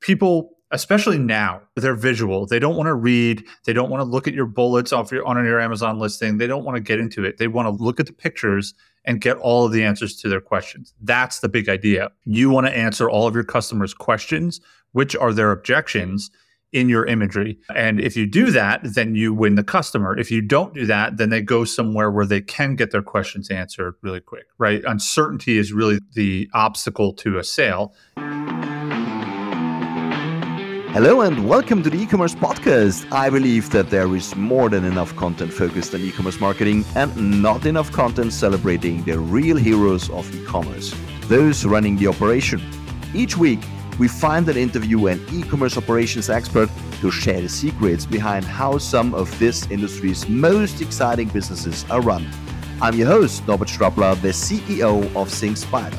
People, especially now, they're visual. They don't want to read. They don't want to look at your bullets on your Amazon listing. They don't want to get into it. They want to look at the pictures and get all of the answers to their questions. That's the big idea. You want to answer all of your customers' questions, which are their objections, in your imagery. And if you do that, then you win the customer. If you don't do that, then they go somewhere where they can get their questions answered really quick, right? Uncertainty is really the obstacle to a sale. Hello and welcome to the e-commerce podcast. I believe that there is more than enough content focused on e-commerce marketing and not enough content celebrating the real heroes of e-commerce, those running the operation. Each week, we find and interview an e-commerce operations expert to share the secrets behind how some of this industry's most exciting businesses are run. I'm your host, Norbert Strappler, the CEO of SyncSpider.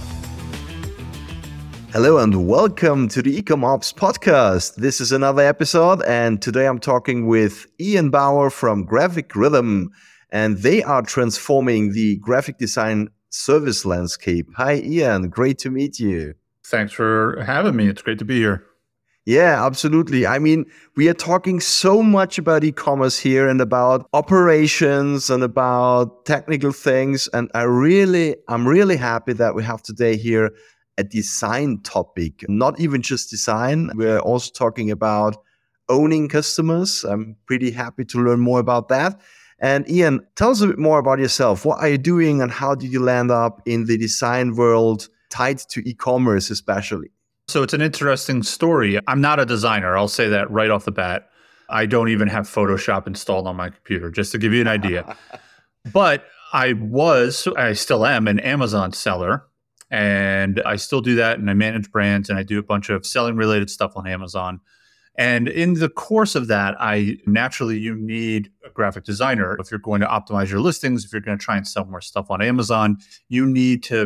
Hello and welcome to the EcomOps podcast. This is another episode, and today I'm talking with Ian Bauer from Graphic Rhythm, and they are transforming the graphic design service landscape. Hi, Ian. Great to meet you. Thanks for having me. It's great to be here. Yeah, absolutely. I mean, we are talking so much about e-commerce here and about operations and about technical things. And I'm really happy that we have today here a design topic, not even just design. We're also talking about owning customers. I'm pretty happy to learn more about that. And Ian, tell us a bit more about yourself. What are you doing and how did you land up in the design world tied to e-commerce especially? So it's an interesting story. I'm not a designer. I'll say that right off the bat. I don't even have Photoshop installed on my computer, just to give you an idea. But I still am an Amazon seller. And I still do that, and I manage brands, and I do a bunch of selling related stuff on Amazon. And in the course of that, you need a graphic designer. If you're going to optimize your listings, if you're going to try and sell more stuff on Amazon, you need to,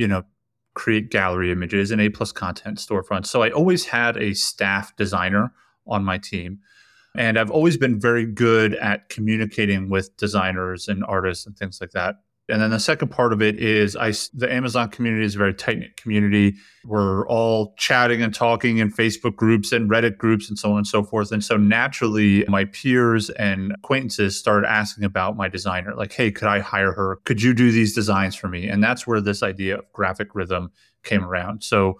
create gallery images and A+ content storefronts. So I always had a staff designer on my team. And I've always been very good at communicating with designers and artists and things like that. And then the second part of it is the Amazon community is a very tight-knit community. We're all chatting and talking in Facebook groups and Reddit groups and so on and so forth. And so naturally, my peers and acquaintances started asking about my designer. Like, hey, could I hire her? Could you do these designs for me? And that's where this idea of Graphic Rhythm came around. So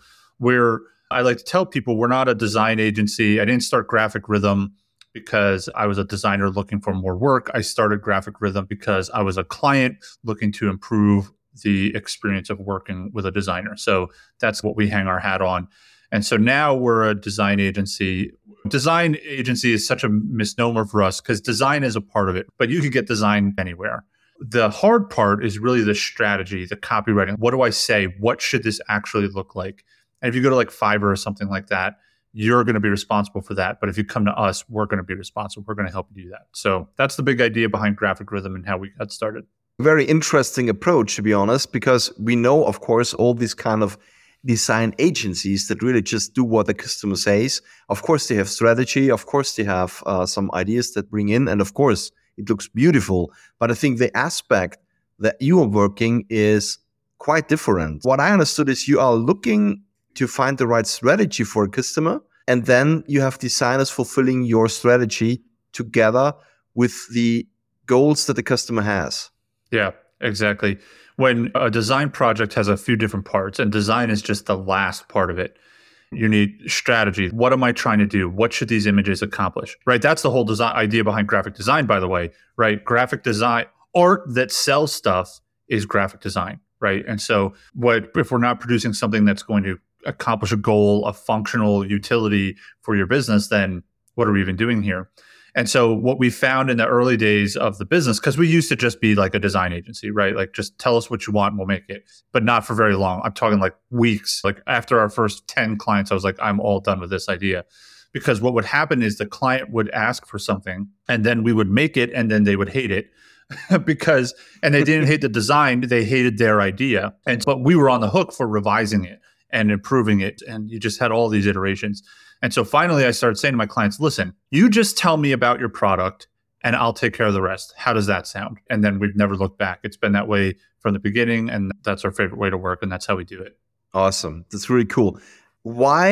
I like to tell people we're not a design agency. I didn't start Graphic Rhythm because I was a designer looking for more work. I started Graphic Rhythm because I was a client looking to improve the experience of working with a designer. So that's what we hang our hat on. And so now we're a design agency. Design agency is such a misnomer for us because design is a part of it, but you could get design anywhere. The hard part is really the strategy, the copywriting. What do I say? What should this actually look like? And if you go to like Fiverr or something like that, you're going to be responsible for that. But if you come to us, we're going to be responsible. We're going to help you do that. So that's the big idea behind Graphic Rhythm and how we got started. Very interesting approach, to be honest, because we know, of course, all these kind of design agencies that really just do what the customer says. Of course, they have strategy. Of course, they have some ideas that bring in. And of course, it looks beautiful. But I think the aspect that you are working is quite different. What I understood is you are looking to find the right strategy for a customer. And then you have designers fulfilling your strategy together with the goals that the customer has. Yeah, exactly. When a design project has a few different parts, and design is just the last part of it, you need strategy. What am I trying to do? What should these images accomplish? Right? That's the whole design idea behind graphic design, by the way, right? Graphic design, art that sells stuff is graphic design, right? And so if we're not producing something that's going to accomplish a goal, a functional utility for your business, then what are we even doing here? And so what we found in the early days of the business, because we used to just be like a design agency, right? Like just tell us what you want and we'll make it, but not for very long. I'm talking like weeks. Like after our first 10 clients, I was like, I'm all done with this idea. Because what would happen is the client would ask for something and then we would make it and then they would hate it. And they didn't hate the design, they hated their idea. But we were on the hook for revising it and improving it. And you just had all these iterations. And so finally, I started saying to my clients, listen, you just tell me about your product and I'll take care of the rest. How does that sound? And then we've never looked back. It's been that way from the beginning. And that's our favorite way to work. And that's how we do it. Awesome. That's really cool. Why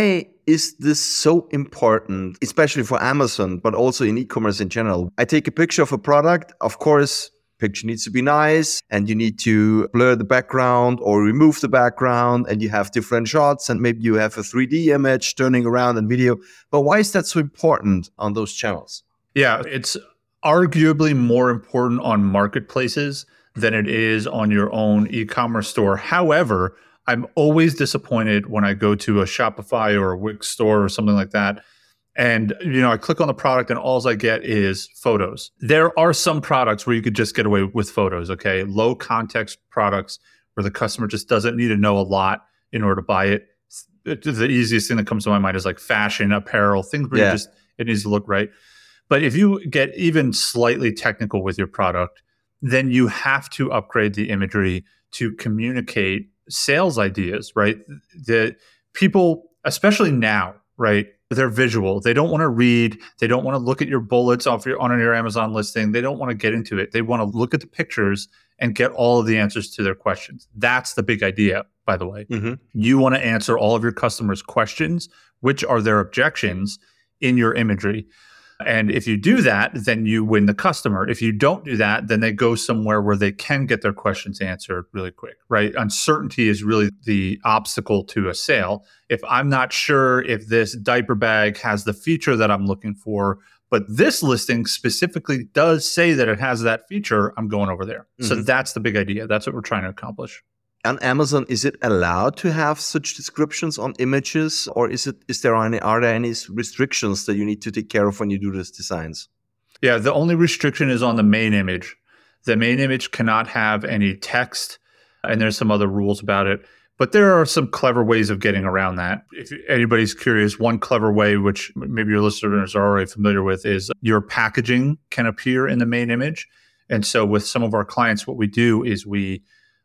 is this so important, especially for Amazon, but also in e-commerce in general? I take a picture of a product, of course, picture needs to be nice and you need to blur the background or remove the background and you have different shots and maybe you have a 3D image turning around and video. But why is that so important on those channels? Yeah, it's arguably more important on marketplaces than it is on your own e-commerce store. However, I'm always disappointed when I go to a Shopify or a Wix store or something like that. And, I click on the product and all I get is photos. There are some products where you could just get away with photos, okay? Low context products where the customer just doesn't need to know a lot in order to buy it. The easiest thing that comes to my mind is like fashion, apparel, things where it needs to look right. But if you get even slightly technical with your product, then you have to upgrade the imagery to communicate sales ideas, right? The people, especially now, right? They're visual. They don't want to read. They don't want to look at your bullets on your Amazon listing. They don't want to get into it. They want to look at the pictures and get all of the answers to their questions. That's the big idea, by the way. Mm-hmm. You want to answer all of your customers' questions, which are their objections, in your imagery. And if you do that, then you win the customer. If you don't do that, then they go somewhere where they can get their questions answered really quick, right? Uncertainty is really the obstacle to a sale. If I'm not sure if this diaper bag has the feature that I'm looking for, but this listing specifically does say that it has that feature, I'm going over there. Mm-hmm. So that's the big idea. That's what we're trying to accomplish. On Amazon, is it allowed to have such descriptions on images, or are there any restrictions that you need to take care of when you do these designs? Yeah, the only restriction is on the main image. The main image cannot have any text, and there's some other rules about it. But there are some clever ways of getting around that. If anybody's curious, one clever way, which maybe your listeners are already familiar with, is your packaging can appear in the main image. And so with some of our clients, what we do is we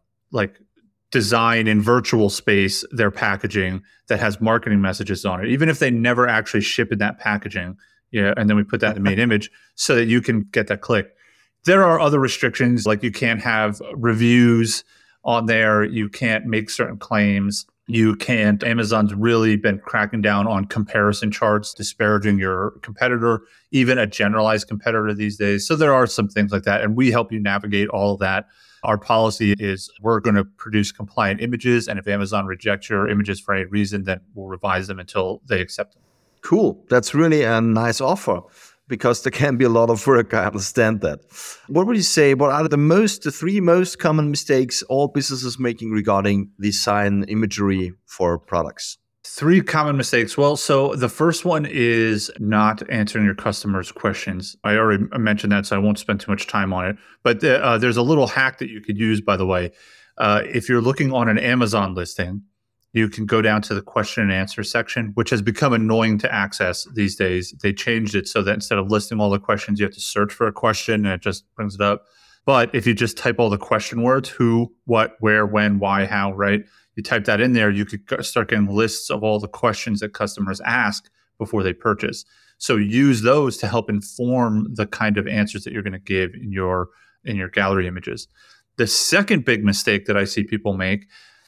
design in virtual space their packaging that has marketing messages on it, even if they never actually ship in that packaging. Yeah, and then we put that in the main image so that you can get that click. There are other restrictions, like you can't have reviews on there. You can't make certain claims. You can't. Amazon's really been cracking down on comparison charts, disparaging your competitor, even a generalized competitor these days. So there are some things like that, and we help you navigate all of that. Our policy is we're going to produce compliant images, and if Amazon rejects your images for any reason, then we'll revise them until they accept them. Cool. That's really a nice offer, because there can be a lot of work. I understand that. What would you say, what are the three most common mistakes all businesses making regarding design imagery for products? Three common mistakes. Well, so the first one is not answering your customers' questions. I already mentioned that, so I won't spend too much time on it. But there's a little hack that you could use, by the way. If you're looking on an Amazon listing, you can go down to the question and answer section, which has become annoying to access these days. They changed it so that instead of listing all the questions, you have to search for a question and it just brings it up. But if you just type all the question words, who, what, where, when, why, how, right? You type that in there, you could start getting lists of all the questions that customers ask before they purchase. So use those to help inform the kind of answers that you're going to give in your gallery images. The second big mistake that I see people make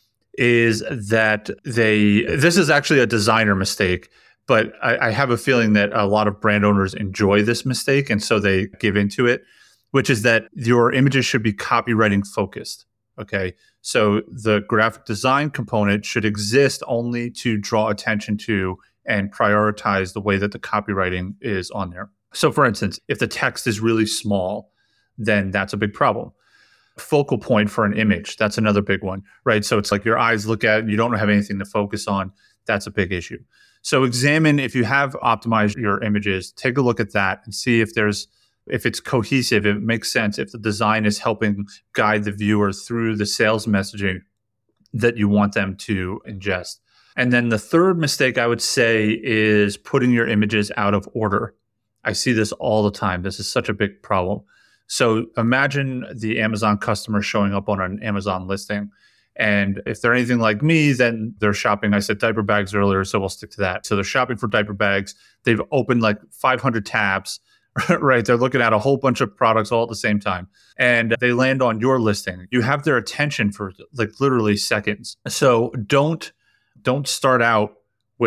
is that this is actually a designer mistake, but I have a feeling that a lot of brand owners enjoy this mistake, and so they give into it, which is that your images should be copywriting focused. Okay, so the graphic design component should exist only to draw attention to and prioritize the way that the copywriting is on there. So for instance, if the text is really small, then that's a big problem. Focal point for an image, that's another big one, right? So it's like your eyes look at it, you don't have anything to focus on. That's a big issue. So examine, if you have optimized your images, take a look at that and see if it's cohesive, if it makes sense, if the design is helping guide the viewer through the sales messaging that you want them to ingest. And then the third mistake I would say is putting your images out of order. I see this all the time. This is such a big problem. So imagine the Amazon customer showing up on an Amazon listing. And if they're anything like me, then they're shopping. I said diaper bags earlier, so we'll stick to that. So they're shopping for diaper bags. They've opened like 500 tabs, right? They're looking at a whole bunch of products all at the same time. And they land on your listing. You have their attention for like literally seconds. So don't start out with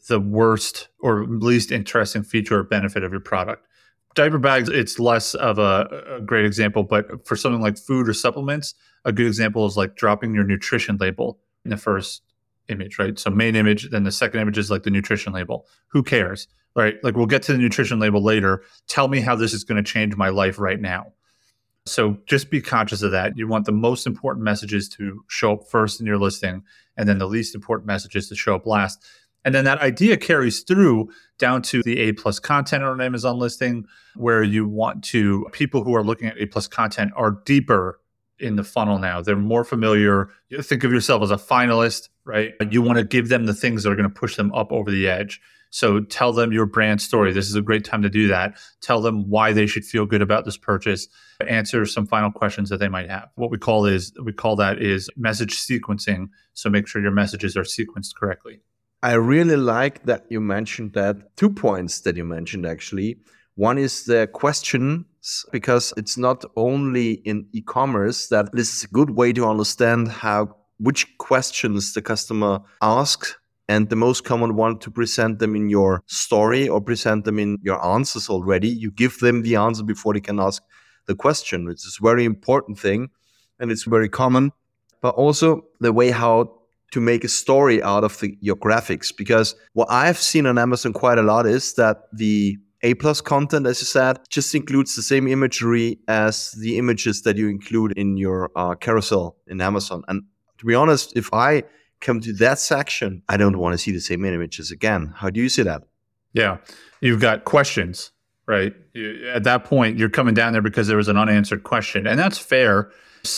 the worst or least interesting feature or benefit of your product. Diaper bags, it's less of a great example, but for something like food or supplements, a good example is like dropping your nutrition label in the first image, right? So main image, then the second image is like the nutrition label. Who cares, right? Like we'll get to the nutrition label later. Tell me how this is going to change my life right now. So just be conscious of that. You want the most important messages to show up first in your listing, and then the least important messages to show up last. And then that idea carries through down to the A+ content on an Amazon listing, where you want to, people who are looking at A+ content are deeper in the funnel now. They're more familiar. You think of yourself as a finalist, right? You want to give them the things that are going to push them up over the edge. So tell them your brand story. This is a great time to do that. Tell them why they should feel good about this purchase. Answer some final questions that they might have. What we call that is message sequencing. So make sure your messages are sequenced correctly. I really like that you mentioned that. 2 points that you mentioned, actually. One is the questions, because it's not only in e-commerce that this is a good way to understand which questions the customer asks, and the most common one to present them in your story or present them in your answers already. You give them the answer before they can ask the question, which is a very important thing, and it's very common. But also the way how to make a story out of your graphics, because what I've seen on Amazon quite a lot is that the A+ content, as you said, just includes the same imagery as the images that you include in your carousel in Amazon. And to be honest, if I come to that section, I don't want to see the same images again. How do you see that? Yeah, you've got questions, right? At that point, you're coming down there because there was an unanswered question, and that's fair.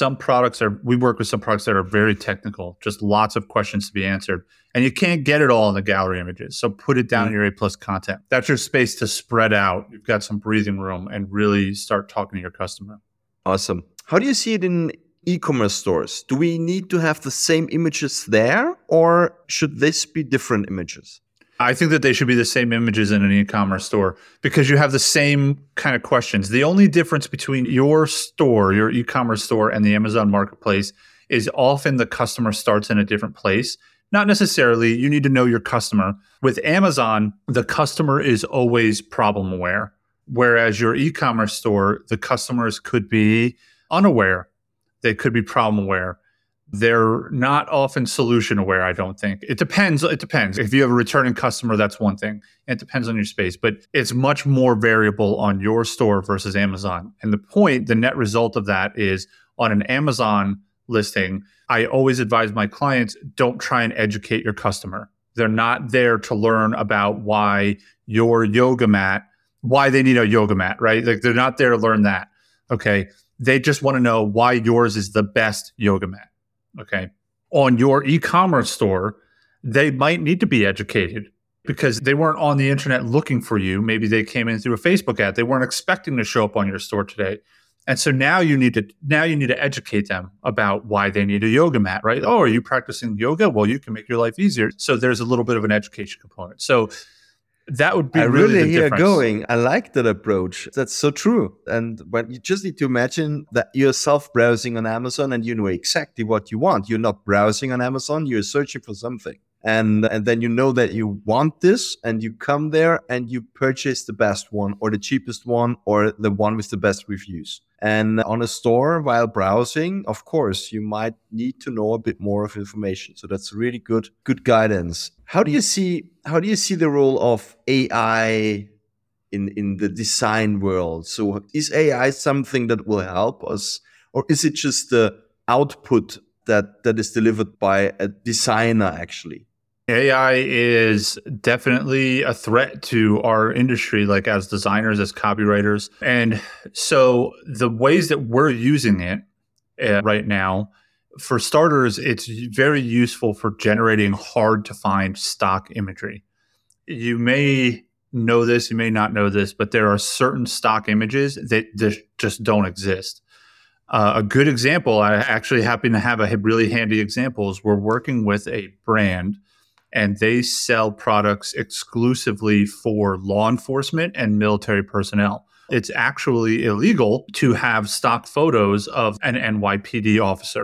We work with some products that are very technical, just lots of questions to be answered. And you can't get it all in the gallery images. So put it down in your A+ content. That's your space to spread out. You've got some breathing room and really start talking to your customer. Awesome. How do you see it in e-commerce stores? Do we need to have the same images there, or should this be different images? I think that they should be the same images in an e-commerce store because you have the same kind of questions. The only difference between your store, your e-commerce store, and the Amazon marketplace is often the customer starts in a different place. Not necessarily. You need to know your customer. With Amazon, the customer is always problem aware, whereas your e-commerce store, the customers could be unaware. They could be problem aware. They're not often solution aware, I don't think. It depends. If you have a returning customer, that's one thing. It depends on your space, but it's much more variable on your store versus Amazon. And the net result of that is on an Amazon listing, I always advise my clients, don't try and educate your customer. They're not there to learn about why they need a yoga mat, right? Like they're not there to learn that. Okay. They just want to know why yours is the best yoga mat. Okay. On your e-commerce store, they might need to be educated because they weren't on the internet looking for you. Maybe they came in through a Facebook ad. They weren't expecting to show up on your store today. And so now you need to educate them about why they need a yoga mat, right? Oh, are you practicing yoga? Well, you can make your life easier. So there's a little bit of an education component. So that would be really the difference. Going. I like that approach. That's so true. And when you just need to imagine that you're self-browsing on Amazon and you know exactly what you want. You're not browsing on Amazon. You're searching for something. And then you know that you want this and you come there and you purchase the best one or the cheapest one or the one with the best reviews. And on a store while browsing, of course, you might need to know a bit more of information. So that's really good guidance. How do you see the role of AI in the design world? So is AI something that will help us, or is it just the output that is delivered by a designer actually? AI is definitely a threat to our industry, like as designers, as copywriters. And so the ways that we're using it right now, for starters, it's very useful for generating hard to find stock imagery. You may know this, you may not know this, but there are certain stock images that just don't exist. A good example, I actually happen to have a really handy example, is we're working with a brand and they sell products exclusively for law enforcement and military personnel. It's actually illegal to have stock photos of an NYPD officer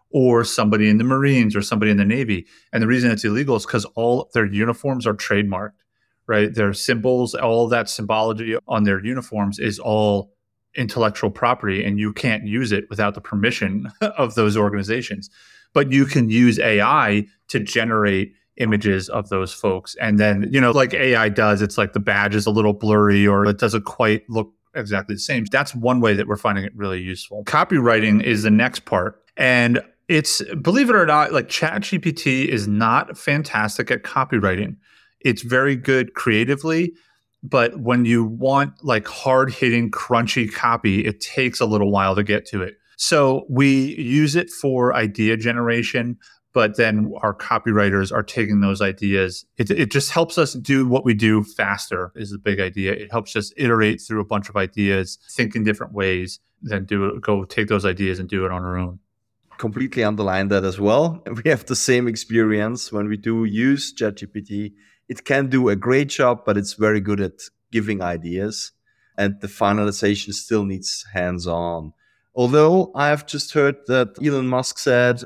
or somebody in the Marines or somebody in the Navy. And the reason it's illegal is because all their uniforms are trademarked, right? Their symbols, all that symbology on their uniforms is all intellectual property, and you can't use it without the permission of those organizations. But you can use AI to generate images of those folks. And then, like AI does, it's like the badge is a little blurry or it doesn't quite look exactly the same. That's one way that we're finding it really useful. Copywriting is the next part. And it's, believe it or not, like ChatGPT is not fantastic at copywriting. It's very good creatively, but when you want like hard-hitting, crunchy copy, it takes a little while to get to it. So we use it for idea generation, but then our copywriters are taking those ideas. It just helps us do what we do faster is the big idea. It helps us iterate through a bunch of ideas, think in different ways, then go take those ideas and do it on our own. Completely underline that as well. We have the same experience when we do use ChatGPT. It can do a great job, but it's very good at giving ideas, and the finalization still needs hands-on. Although I have just heard that Elon Musk said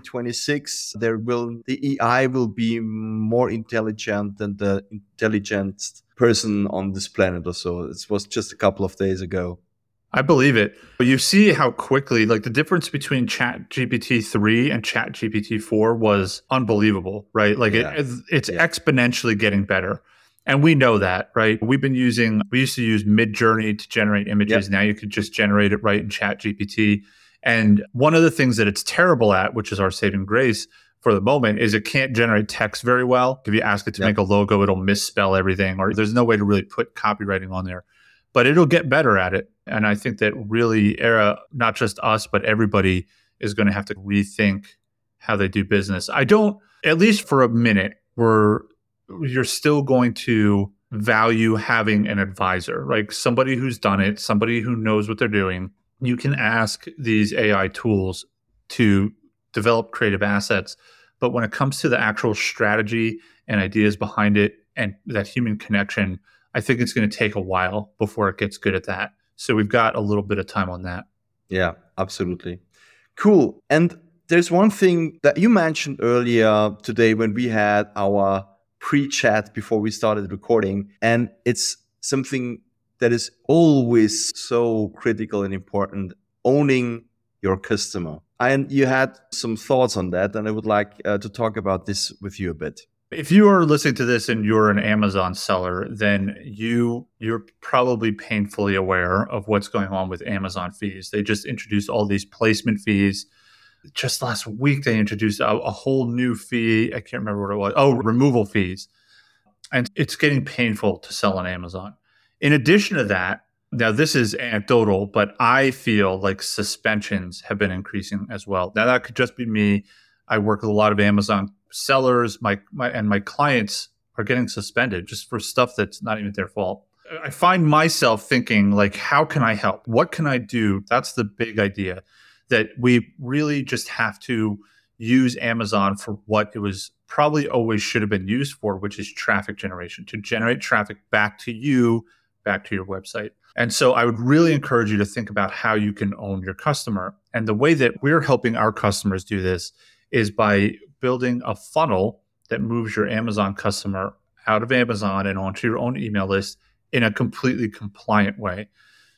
2026 the AI will be more intelligent than the intelligent person on this planet or so. It was just a couple of days ago. I believe it. But you see how quickly, like the difference between ChatGPT 3 and ChatGPT 4 was unbelievable, right? Like it's exponentially getting better. And we know that, right? We used to use Midjourney to generate images. Yep. Now you could just generate it right in ChatGPT. And one of the things that it's terrible at, which is our saving grace for the moment, is it can't generate text very well. If you ask it to make a logo, it'll misspell everything, or there's no way to really put copywriting on there. But it'll get better at it. And I think that really not just us, but everybody is going to have to rethink how they do business. At least for a minute, you're still going to value having an advisor, like somebody who's done it, somebody who knows what they're doing. You can ask these AI tools to develop creative assets. But when it comes to the actual strategy and ideas behind it and that human connection, I think it's going to take a while before it gets good at that. So we've got a little bit of time on that. Yeah, absolutely. Cool. And there's one thing that you mentioned earlier today when we had our pre-chat before we started recording, and it's something that is always so critical and important: owning your customer. And you had some thoughts on that, and I would like to talk about this with you a bit. If you are listening to this and you're an Amazon seller, then you're probably painfully aware of what's going on with Amazon fees. They just introduced all these placement fees. Just last week, they introduced a whole new fee. I can't remember what it was. Oh, removal fees. And it's getting painful to sell on Amazon. In addition to that, now this is anecdotal, but I feel like suspensions have been increasing as well. Now that could just be me. I work with a lot of Amazon sellers. My clients are getting suspended just for stuff that's not even their fault. I find myself thinking, like, how can I help? What can I do? That's the big idea, that we really just have to use Amazon for what it was probably always should have been used for, which is traffic generation, to generate traffic back to you, back to your website. And so I would really encourage you to think about how you can own your customer. And the way that we're helping our customers do this is by building a funnel that moves your Amazon customer out of Amazon and onto your own email list in a completely compliant way.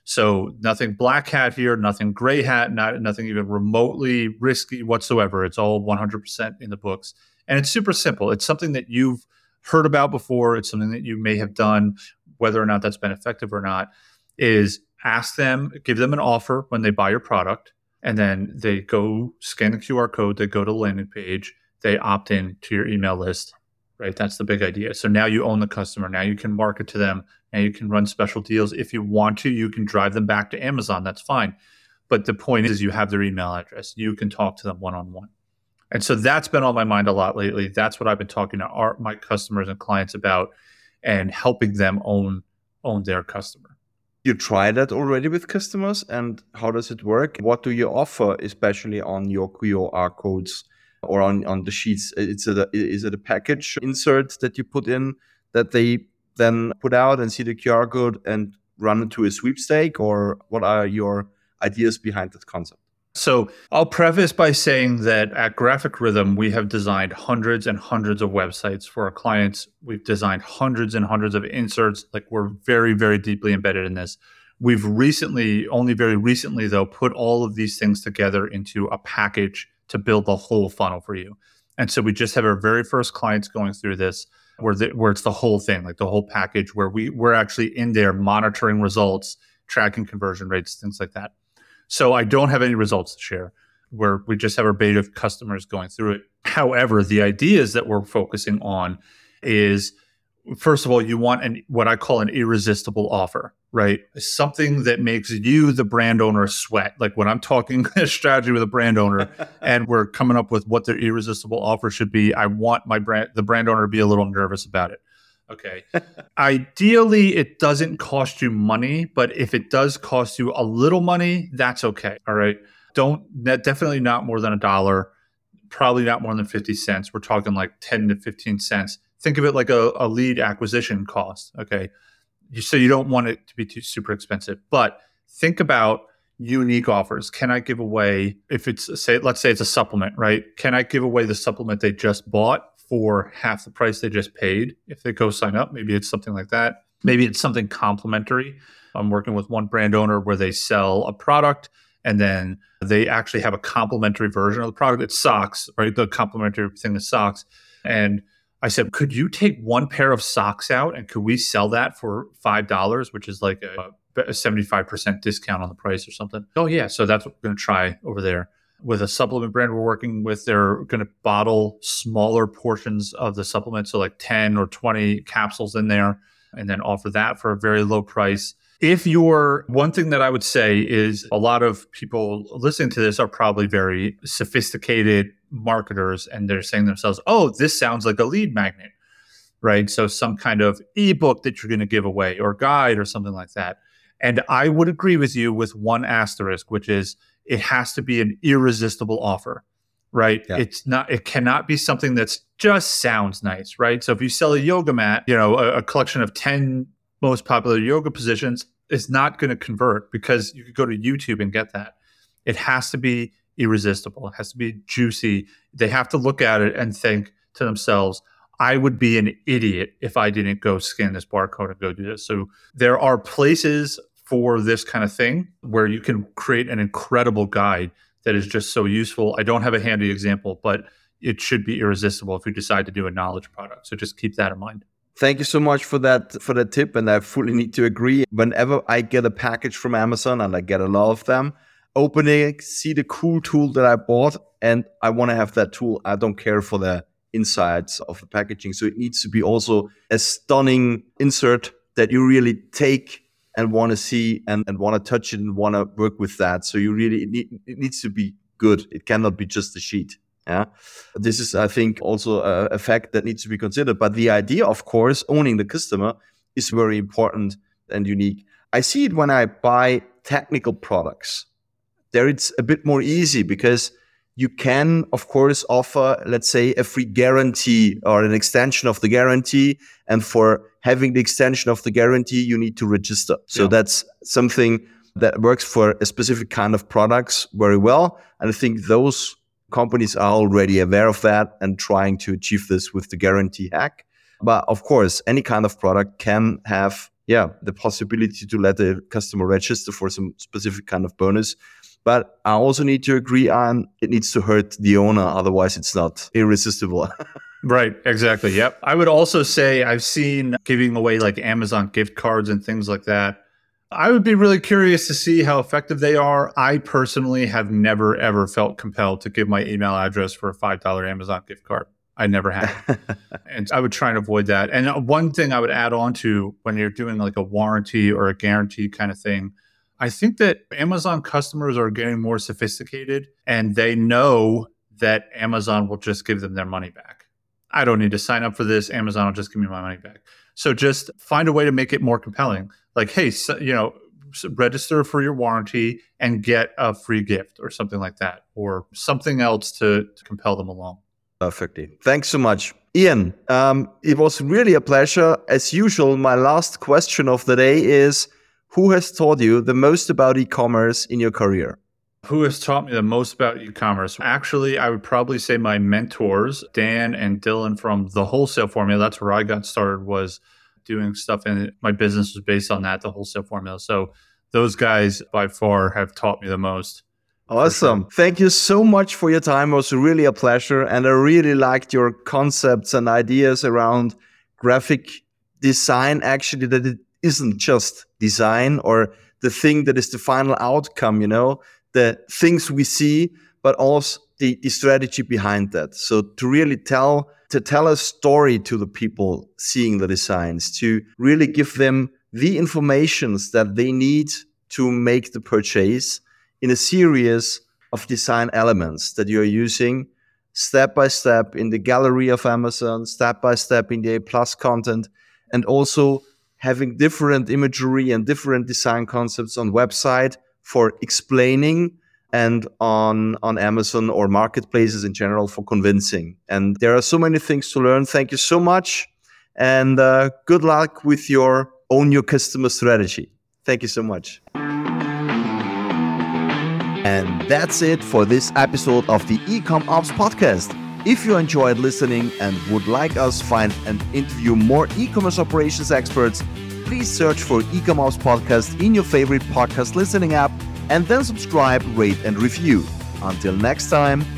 So nothing black hat here, nothing gray hat, nothing even remotely risky whatsoever. It's all 100% in the books. And it's super simple. It's something that you've heard about before. It's something that you may have done. Whether or not that's been effective or not is ask them, give them an offer when they buy your product. And then they go scan the QR code, they go to the landing page, they opt in to your email list, right? That's the big idea. So now you own the customer. Now you can market to them. Now you can run special deals. If you want to, you can drive them back to Amazon. That's fine. But the point is you have their email address. You can talk to them one-on-one. And so that's been on my mind a lot lately. That's what I've been talking to my customers and clients about, and helping them own their customer. You try that already with customers, and how does it work? What do you offer, especially on your QR codes or on the sheets? Is it a package insert that you put in that they then put out and see the QR code and run it to a sweepstake? Or what are your ideas behind that concept? So I'll preface by saying that at Graphic Rhythm, we have designed hundreds and hundreds of websites for our clients. We've designed hundreds and hundreds of inserts. Like, we're very, very deeply embedded in this. We've only very recently though, put all of these things together into a package to build the whole funnel for you. And so we just have our very first clients going through this where it's the whole thing, like the whole package where we're actually in there monitoring results, tracking conversion rates, things like that. So I don't have any results to share where we just have our beta customers going through it. However, the ideas that we're focusing on is, first of all, you want what I call an irresistible offer, right? Something that makes you, the brand owner, sweat. Like when I'm talking strategy with a brand owner and we're coming up with what their irresistible offer should be, I want the brand owner to be a little nervous about it. Okay. Ideally, it doesn't cost you money, but if it does cost you a little money, that's okay. All right. Definitely not more than $1, probably not more than 50 cents. We're talking like 10 to 15 cents. Think of it like a lead acquisition cost. Okay. So you don't want it to be too super expensive, but think about unique offers. Can I give away, let's say it's a supplement, right? Can I give away the supplement they just bought for half the price they just paid if they go sign up? Maybe it's something like that. Maybe it's something complimentary. I'm working with one brand owner where they sell a product and then they actually have a complimentary version of the product. It's socks, right? The complimentary thing is socks. And I said, could you take one pair of socks out and could we sell that for $5, which is like a 75% discount on the price or something? Oh yeah. So that's what we're going to try over there. With a supplement brand we're working with, they're going to bottle smaller portions of the supplement, so like 10 or 20 capsules in there, and then offer that for a very low price. One thing that I would say is a lot of people listening to this are probably very sophisticated marketers, and they're saying to themselves, oh, this sounds like a lead magnet, right? So some kind of ebook that you're going to give away or guide or something like that. And I would agree with you with one asterisk, which is it has to be an irresistible offer, right? Yeah. It cannot be something that's just sounds nice, right? So if you sell a yoga mat, a collection of 10 most popular yoga positions is not going to convert because you could go to YouTube and get that. It has to be irresistible. It has to be juicy. They have to look at it and think to themselves, I would be an idiot if I didn't go scan this barcode and go do this. So there are places for this kind of thing where you can create an incredible guide that is just so useful. I don't have a handy example, but it should be irresistible if you decide to do a knowledge product. So just keep that in mind. Thank you so much for that tip. And I fully need to agree. Whenever I get a package from Amazon, and I get a lot of them, opening it, see the cool tool that I bought, and I want to have that tool. I don't care for the insides of the packaging. So it needs to be also a stunning insert that you really take and want to see and want to touch it and want to work with that. So it needs to be good. It cannot be just a sheet. Yeah, this is, I think, also a fact that needs to be considered. But the idea, of course, owning the customer is very important and unique. I see it when I buy technical products. There it's a bit more easy because you can, of course, offer, let's say, a free guarantee or an extension of the guarantee. And for having the extension of the guarantee, you need to register. So that's something that works for a specific kind of products very well. And I think those companies are already aware of that and trying to achieve this with the guarantee hack. But of course, any kind of product can have, the possibility to let the customer register for some specific kind of bonus. But I also need to agree on it needs to hurt the owner. Otherwise, it's not irresistible. Right. Exactly. Yep. I would also say I've seen giving away like Amazon gift cards and things like that. I would be really curious to see how effective they are. I personally have never, ever felt compelled to give my email address for a $5 Amazon gift card. I never have. And I would try and avoid that. And one thing I would add on to when you're doing like a warranty or a guarantee kind of thing, I think that Amazon customers are getting more sophisticated and they know that Amazon will just give them their money back. I don't need to sign up for this. Amazon will just give me my money back. So just find a way to make it more compelling. Like, hey, register for your warranty and get a free gift or something like that, or something else to compel them along. Perfectly. Thanks so much. Ian, it was really a pleasure. As usual, my last question of the day is, who has taught you the most about e-commerce in your career? Who has taught me the most about e-commerce? Actually, I would probably say my mentors, Dan and Dylan from The Wholesale Formula. That's where I got started, was doing stuff, and my business was based on that, The Wholesale Formula. So those guys by far have taught me the most. Awesome. Sure. Thank you so much for your time. It was really a pleasure. And I really liked your concepts and ideas around graphic design, actually, that it isn't just design or the thing that is the final outcome, the things we see, but also the strategy behind that. So to really tell a story to the people seeing the designs, to really give them the informations that they need to make the purchase in a series of design elements that you're using step by step in the gallery of Amazon, step by step in the A+ content, and also having different imagery and different design concepts on website for explaining, and on Amazon or marketplaces in general for convincing. And there are so many things to learn. Thank you so much. And good luck with your Own Your Customer strategy. Thank you so much. And that's it for this episode of the Ecom Ops Podcast. If you enjoyed listening and would like us find and interview more e-commerce operations experts, please search for Ecom Ops Podcast in your favorite podcast listening app and then subscribe, rate, and review. Until next time,